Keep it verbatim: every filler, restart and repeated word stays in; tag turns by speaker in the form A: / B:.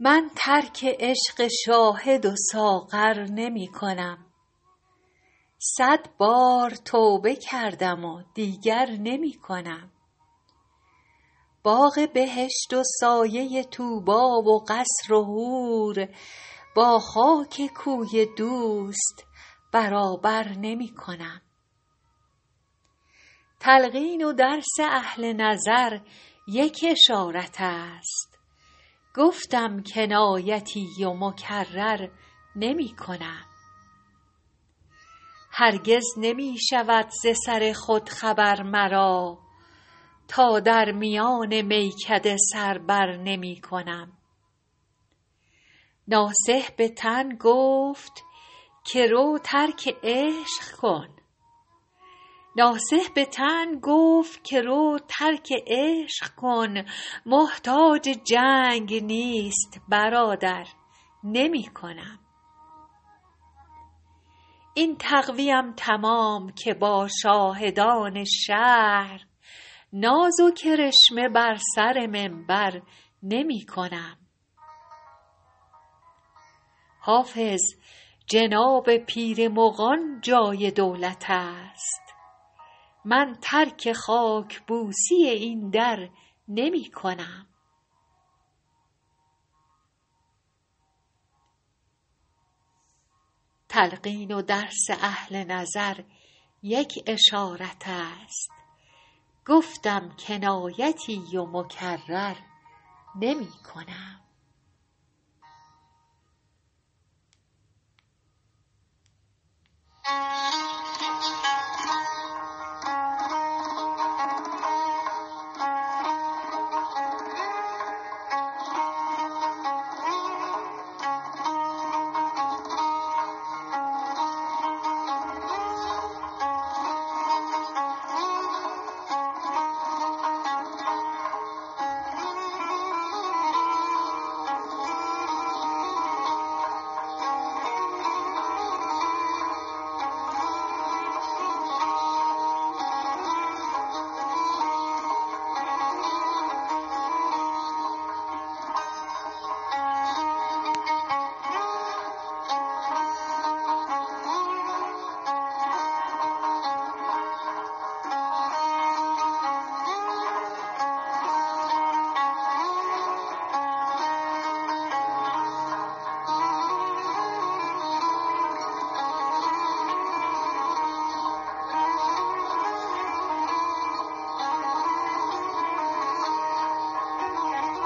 A: من ترک عشق شاهد و ساغر نمی کنم. صد بار توبه کردم و دیگر نمی کنم. باغ بهشت و سایه طوبی و قصر و حور با خاک کوی دوست برابر نمی کنم. تلقین و درس اهل نظر یک اشارت است. گفتم کنایتی و مکرر نمی کنم. هرگز نمی شود ز سر خود خبر مرا، تا در میان میکده سر بر نمی کنم. ناصح به تن گفت که رو ترک عشق کن. ناصح به تن گفت که رو ترک عشق کن. محتاج جنگ نیست برادر نمی کنم. این تقویم تمام که با شاهدان شهر ناز و کرشمه بر سر منبر نمی کنم. حافظ جناب پیر مغان جای دولت است. من ترک خاک بوسی این در نمی کنم. تلقین و درس اهل نظر یک اشارت است. گفتم کنایتی و مکرر نمی کنم.